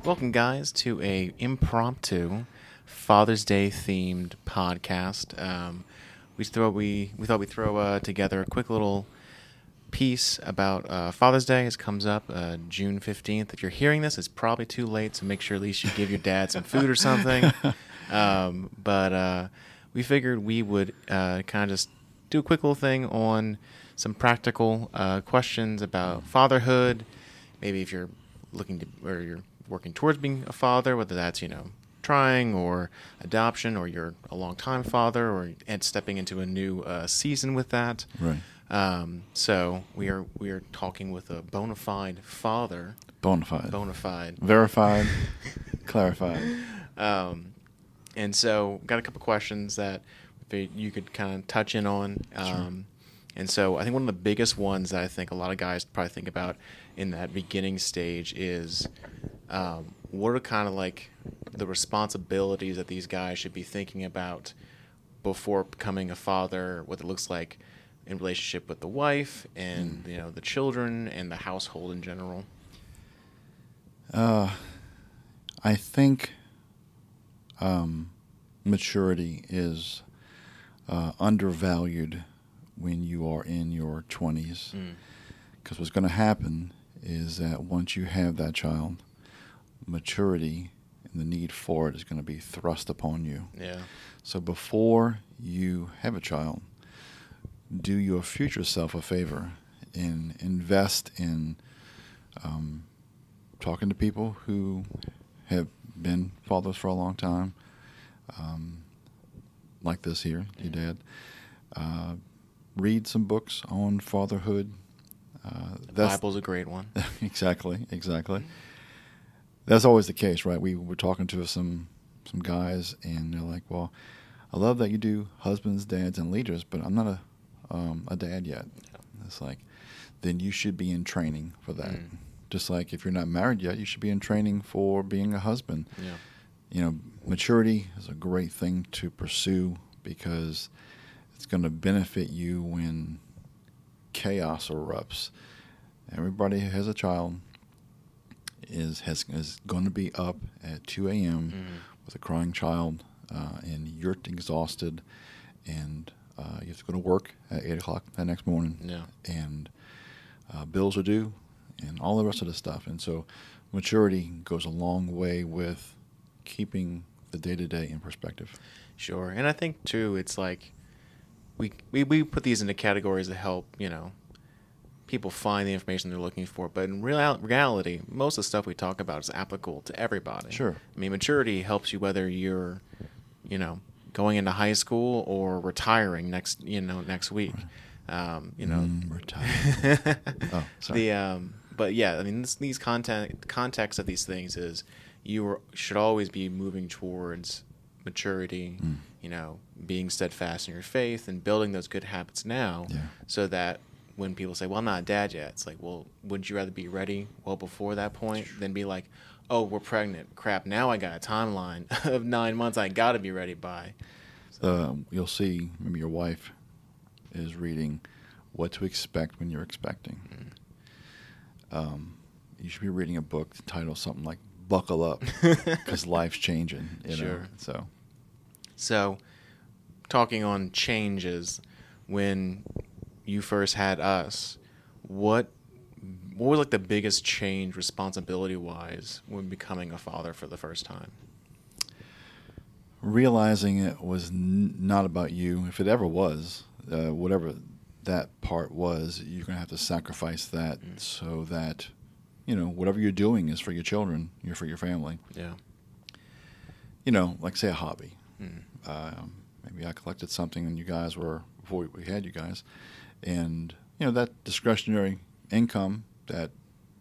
Welcome, guys, to a impromptu Father's Day themed podcast. We thought we'd throw together a quick little piece about Father's Day. It comes up June 15th. If you're hearing this, it's probably too late, so make sure at least you give your dad some food or something. But we figured we would kind of just do a quick little thing on some practical questions about fatherhood. Maybe if you're looking to, or you're working towards being a father, whether that's, trying or adoption, or you're a long-time father, or and stepping into a new season with that. Right. So we are talking with a bona fide father. Bona fide. Bona fide. Verified. Clarified. And so got a couple questions that you could kind of touch in on. Sure. And so I think one of the biggest ones that I think a lot of guys probably think about in that beginning stage is what are kind of like the responsibilities that these guys should be thinking about before becoming a father, what it looks like in relationship with the wife and the children and the household in general. I think maturity is undervalued when you are in your 20s. Because what's going to happen is that once you have that child, maturity and the need for it is going to be thrust upon you. Yeah. So before you have a child, do your future self a favor and invest in talking to people who have been fathers for a long time, like this here, your dad. Read some books on fatherhood. The Bible's a great one. Exactly. That's always the case, right? We were talking to some guys, and they're like, "Well, I love that you do husbands, dads, and leaders, but I'm not a dad yet." It's like, then you should be in training for that. Just like if you're not married yet, you should be in training for being a husband. Yeah. Maturity is a great thing to pursue because it's going to benefit you when chaos erupts. Everybody who has a child is going to be up at 2 a.m. with a crying child, and you're exhausted, and you have to go to work at 8 o'clock that next morning. Yeah. And bills are due, and all the rest of the stuff. And so maturity goes a long way with keeping the day-to-day in perspective. Sure. And I think, too, it's like we put these into categories to help, people find the information they're looking for. But in reality, most of the stuff we talk about is applicable to everybody. Sure. I mean, maturity helps you whether you're, going into high school or retiring next week. Retire. Oh, sorry. But yeah, I mean, these context of these things is should always be moving towards maturity, being steadfast in your faith and building those good habits now, so that when people say, well, I'm not a dad yet, it's like, well, wouldn't you rather be ready well before that point than be like, oh, we're pregnant. Crap, now I got a timeline of 9 months I got to be ready by. You'll see, maybe your wife is reading What to Expect When You're Expecting. You should be reading a book titled something like Buckle Up, because life's changing. Sure. So, talking on changes, when you first had us, what was like the biggest change responsibility-wise when becoming a father for the first time? realizing it was not about you. If it ever was, whatever that part was, you're going to have to sacrifice that so that, whatever you're doing is for your children, for your family. Yeah. Like say a hobby. Maybe I collected something and you guys were, before we had you guys, and, that discretionary income that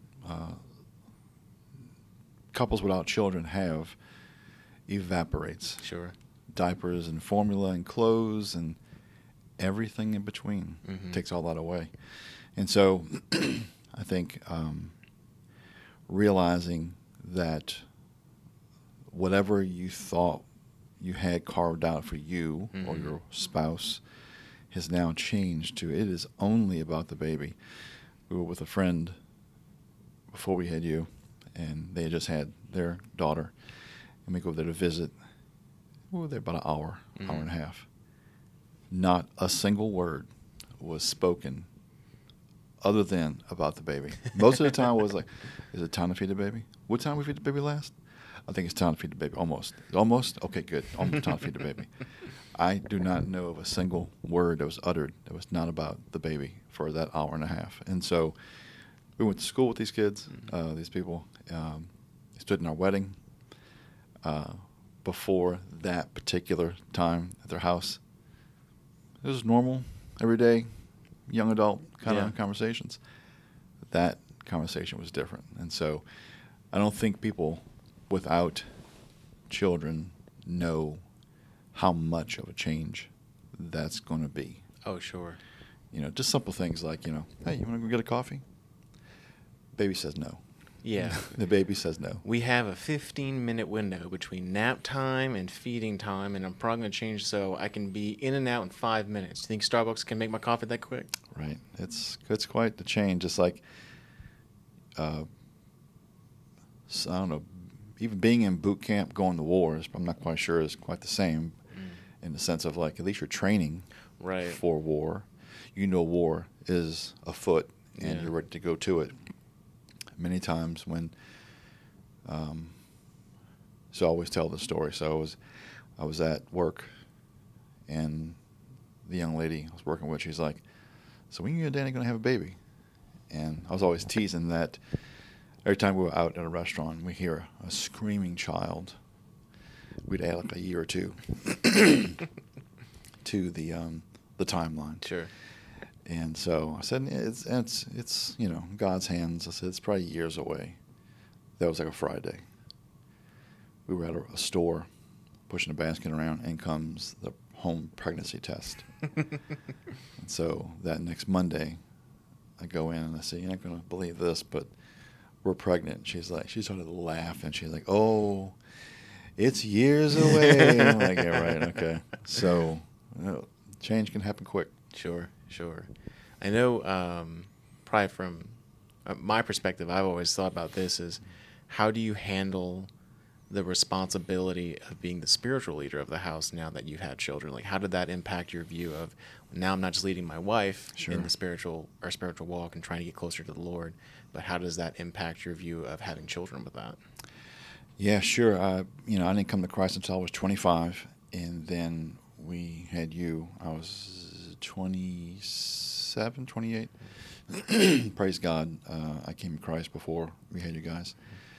couples without children have evaporates. Sure. Diapers and formula and clothes and everything in between takes all that away. And so I think realizing that whatever you thought you had carved out for you or your spouse has now changed to it is only about the baby. We were with a friend before we had you, and they just had their daughter, and we go there to visit. We were there about an hour, hour and a half. Not a single word was spoken other than about the baby. Most of the time was like, is it time to feed the baby? What time we feed the baby last? I think it's time to feed the baby. Almost. Almost? Okay, good. Almost time to feed the baby. I do not know of a single word that was uttered that was not about the baby for that hour and a half. And so we went to school with these kids, these people. They stood in our wedding. Before that particular time at their house, it was normal, everyday, young adult kind of conversations. That conversation was different. And so I don't think people without children know how much of a change that's going to be. Oh, sure. You know, just simple things like, you know, hey, you want to go get a coffee? Baby says no. Yeah. The baby says no. We have a 15-minute window between nap time and feeding time, and I'm probably going to change so I can be in and out in 5 minutes. Do you think Starbucks can make my coffee that quick? Right. It's quite the change. It's like, I don't know, even being in boot camp, going to war, I'm not quite sure is quite the same in the sense of like at least you're training for war. You know war is afoot and you're ready to go to it. Many times when, so I always tell the story. So I was at work, and the young lady I was working with, she's like, "So when are you and Danny going to have a baby?" And I was always teasing that every time we were out at a restaurant, we hear a screaming child, we'd add like a year or two to the timeline. Sure. And so I said, it's you know, God's hands. I said, it's probably years away. That was like a Friday. We were at a store pushing a basket around, and comes the home pregnancy test. And so that next Monday, I go in and I say, you're not going to believe this, but we're pregnant. She started to laugh, and she's like, oh, it's years away. I'm like, yeah, right, okay. So change can happen quick. Sure. I know probably from my perspective, I've always thought about this is how do you handle the responsibility of being the spiritual leader of the house now that you've had children? Like, how did that impact your view of now I'm not just leading my wife in the spiritual walk and trying to get closer to the Lord, but how does that impact your view of having children with that? Yeah, sure. I didn't come to Christ until I was 25, and then we had you. I was 27, 28. Praise God. I came to Christ before we had you guys.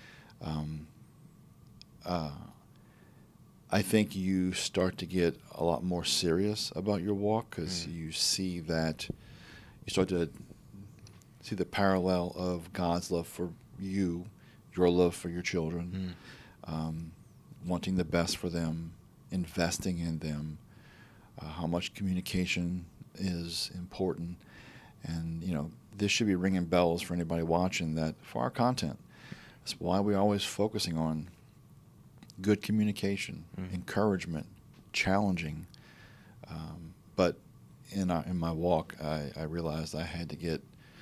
I think you start to get a lot more serious about your walk because you see that you start to see the parallel of God's love for you, your love for your children, wanting the best for them, investing in them, how much communication is important. And, this should be ringing bells for anybody watching that for our content. That's why we're always focusing on good communication, encouragement, challenging. But in my walk, I realized I had to get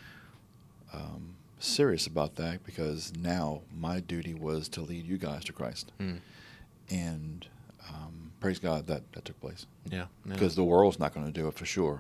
serious about that because now my duty was to lead you guys to Christ. And praise God that took place. Yeah. Because the world's not going to do it for sure.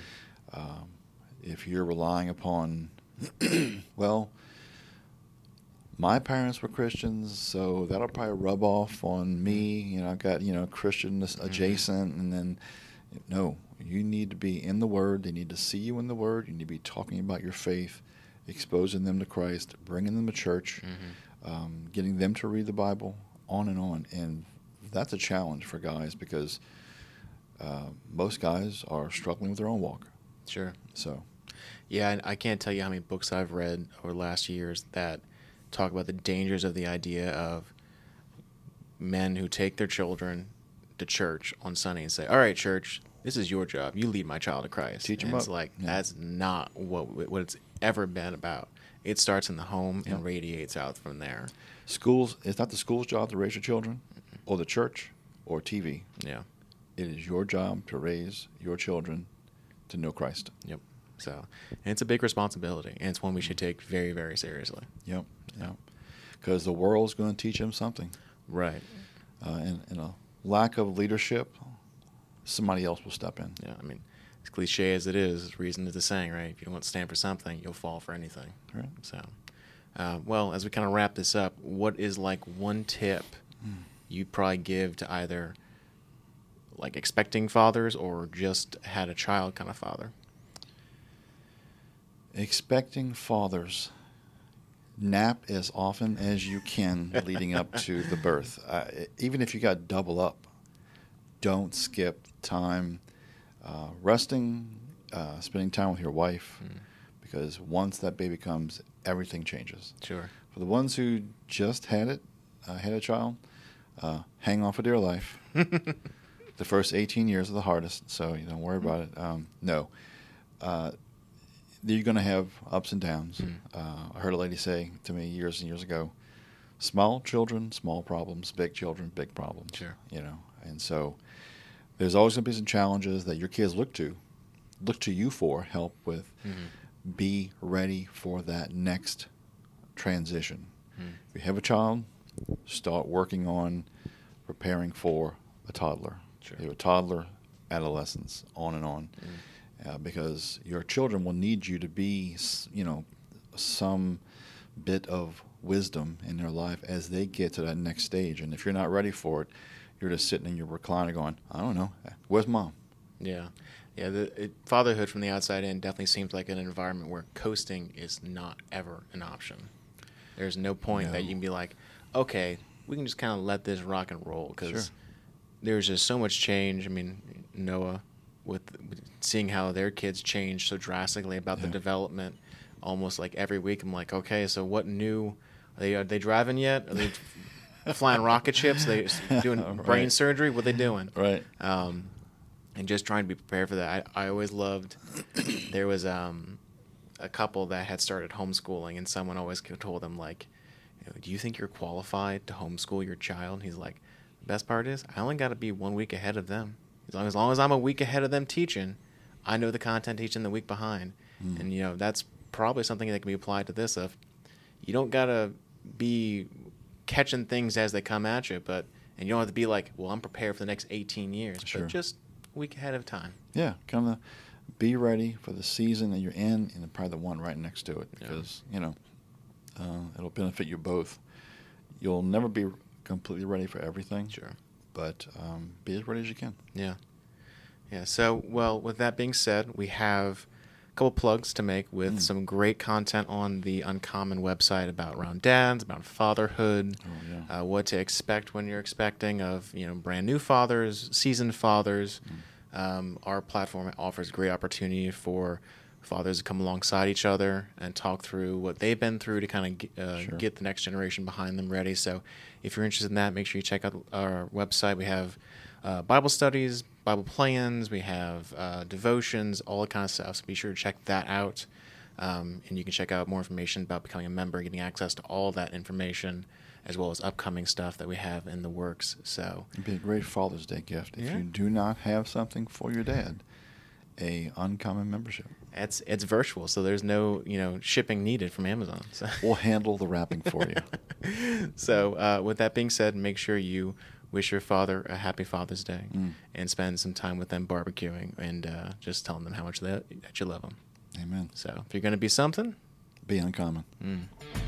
If you're relying upon, well, my parents were Christians, so that'll probably rub off on me. I've got, Christian adjacent, and then, no, you need to be in the Word. They need to see you in the Word. You need to be talking about your faith, exposing them to Christ, bringing them to church, getting them to read the Bible, on and on. And that's a challenge for guys because most guys are struggling with their own walk. Sure. So, yeah, I can't tell you how many books I've read over the last years that talk about the dangers of the idea of men who take their children to church on Sunday and say, all right, church, this is your job. You lead my child to Christ. Teach them up. It's like, that's not what it's ever been about. It starts in the home and radiates out from there. Schools, it's not the school's job to raise your children or the church or TV. Yeah. It is your job to raise your children to know Christ. Yep. So, and it's a big responsibility, and it's one we should take very, very seriously. Yep. because the world's going to teach them something. Right. And a lack of leadership, somebody else will step in. Yeah, I mean, as cliche as it is, reason is the saying, right? If you don't stand for something, you'll fall for anything. Right. So, well, as we kind of wrap this up, what is like one tip you'd probably give to either like expecting fathers or just had a child kind of father? Expecting fathers, nap as often as you can leading up to the birth. Even if you got double up, don't skip time resting, spending time with your wife, because once that baby comes, everything changes. Sure. For the ones who just had a child, hang on for dear life. The first 18 years are the hardest, so you don't worry about it. No. You're going to have ups and downs. I heard a lady say to me years and years ago, small children, small problems, big children, big problems. Sure. You know, and so there's always going to be some challenges that your kids look to you for help with. Be ready for that next transition. If you have a child, start working on preparing for a toddler. Sure. You have a toddler, adolescence, on and on. Because your children will need you to be, some bit of wisdom in their life as they get to that next stage. And if you're not ready for it, you're just sitting in your recliner going, I don't know, where's mom? Yeah. Yeah, fatherhood from the outside in definitely seems like an environment where coasting is not ever an option. There's no point that you can be like, okay, we can just kind of let this rock and roll, because there's just so much change. I mean, Noah, with seeing how their kids change so drastically about the development, almost like every week, I'm like, okay, so what new? Are they driving yet? Are they flying rocket ships? Are they doing brain surgery? What are they doing? Right. And just trying to be prepared for that. I always loved, there was a couple that had started homeschooling, and someone always told them, like, do you think you're qualified to homeschool your child? And he's like, the best part is I only got to be 1 week ahead of them. As long as I'm a week ahead of them teaching, I know the content teaching the week behind. And, that's probably something that can be applied to this. Of you don't got to be catching things as they come at you, and you don't have to be like, well, I'm prepared for the next 18 years. Sure. But just a week ahead of time. Yeah, kind of be ready for the season that you're in and probably the one right next to it, because, it'll benefit you both. You'll never be completely ready for everything. Sure. But be as ready as you can. Yeah. Yeah. So, well, with that being said, we have a couple plugs to make with some great content on the Uncommon website around dads, about fatherhood, what to expect when you're expecting of, brand new fathers, seasoned fathers. Our platform offers great opportunity for fathers to come alongside each other and talk through what they've been through to kind of get the next generation behind them ready. So if you're interested in that, make sure you check out our website. We have Bible studies, Bible plans, we have devotions, all that kind of stuff. So be sure to check that out. And you can check out more information about becoming a member, getting access to all that information, as well as upcoming stuff that we have in the works. So it'd be a great Father's Day gift. If you do not have something for your dad, a Uncommon membership. It's virtual, so there's no shipping needed from Amazon. So. We'll handle the wrapping for you. So with that being said, make sure you wish your father a happy Father's Day and spend some time with them barbecuing and just telling them how much that you love them. Amen. So if you're going to be something, be uncommon.